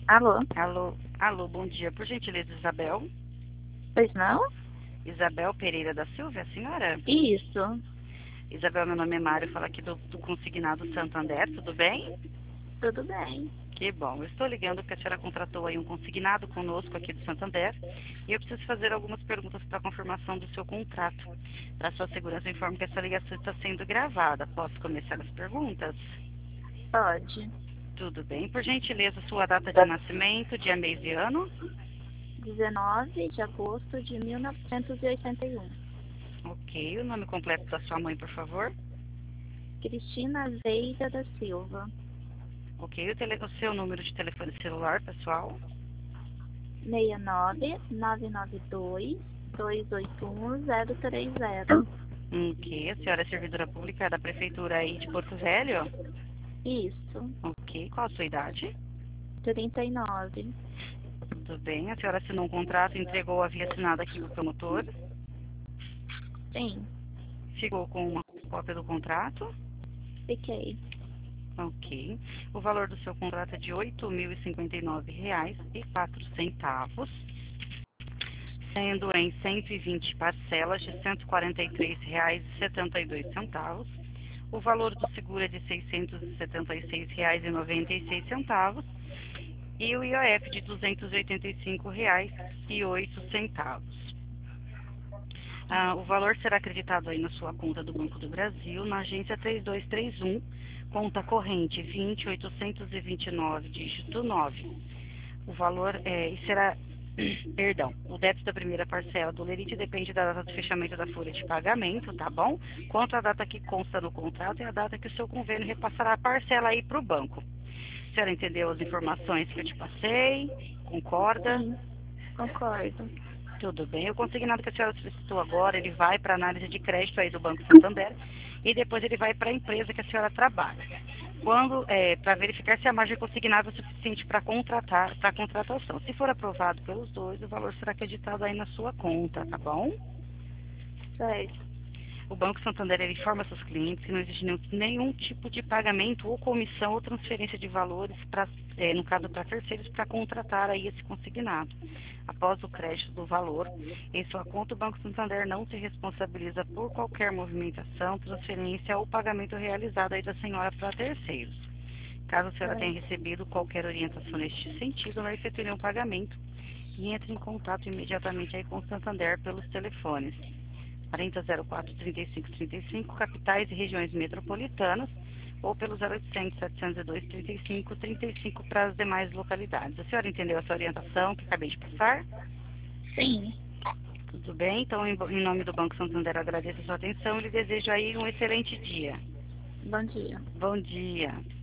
Alô? Alô, bom dia. Por gentileza, Isabel? Pois não? Isabel Pereira da Silva, é a senhora? Isso. Isabel, meu nome é Mário, falo aqui do Consignado Santander, tudo bem? Tudo bem. Que bom. Eu estou ligando porque a senhora contratou aí um consignado conosco aqui do Santander e eu preciso fazer algumas perguntas para confirmação do seu contrato. Para sua segurança, eu informo que essa ligação está sendo gravada. Posso começar as perguntas? Pode. Tudo bem. Por gentileza, sua data de nascimento, dia, mês e ano? 19 de agosto de 1981. Ok. O nome completo da sua mãe, por favor? Cristina Veiga da Silva. Ok. O seu número de telefone celular, pessoal? 69-992-281-030. Ok. A senhora é servidora pública da Prefeitura aí de Porto Velho? Isso. Ok. Qual a sua idade? 39. Tudo bem. A senhora assinou um contrato e entregou a via assinada aqui para o promotor? Sim. Ficou com uma cópia do contrato? Fiquei. Ok. O valor do seu contrato é de R$ 8.059,04, sendo em 120 parcelas de R$ 143,72. O valor do seguro é de R$ 676,96 e o IOF de R$ 285,08. O valor será acreditado aí na sua conta do Banco do Brasil, na agência 3231, conta corrente 20.829, dígito 9. O valor será, perdão, o débito da primeira parcela do lerite depende da data de fechamento da folha de pagamento, tá bom? Quanto à data que consta no contrato é a data que o seu convênio repassará a parcela aí para o banco. A senhora entendeu as informações que eu te passei? Concorda? Sim. Concordo. Tudo bem. O consignado que a senhora solicitou agora, ele vai para análise de crédito aí do Banco Santander e depois ele vai para a empresa que a senhora trabalha. Para verificar se a margem consignada é suficiente para para a contratação. Se for aprovado pelos dois, o valor será acreditado aí na sua conta, tá bom? Certo. O Banco Santander ele informa seus clientes que não existe nenhum tipo de pagamento ou comissão ou transferência de valores, no caso para terceiros, para contratar aí esse consignado. Após o crédito do valor em sua conta, o Banco Santander não se responsabiliza por qualquer movimentação, transferência ou pagamento realizado aí da senhora para terceiros. Caso a senhora tenha Certo. recebido qualquer orientação neste sentido, não efetue um pagamento e entre em contato imediatamente aí com o Santander pelos telefones 4004-3535, capitais e regiões metropolitanas, ou pelo 0800-702-3535 para as demais localidades. A senhora entendeu essa orientação que acabei de passar? Sim. Tudo bem? Então, em nome do Banco Santander, eu agradeço a sua atenção e lhe desejo aí um excelente dia. Bom dia. Bom dia.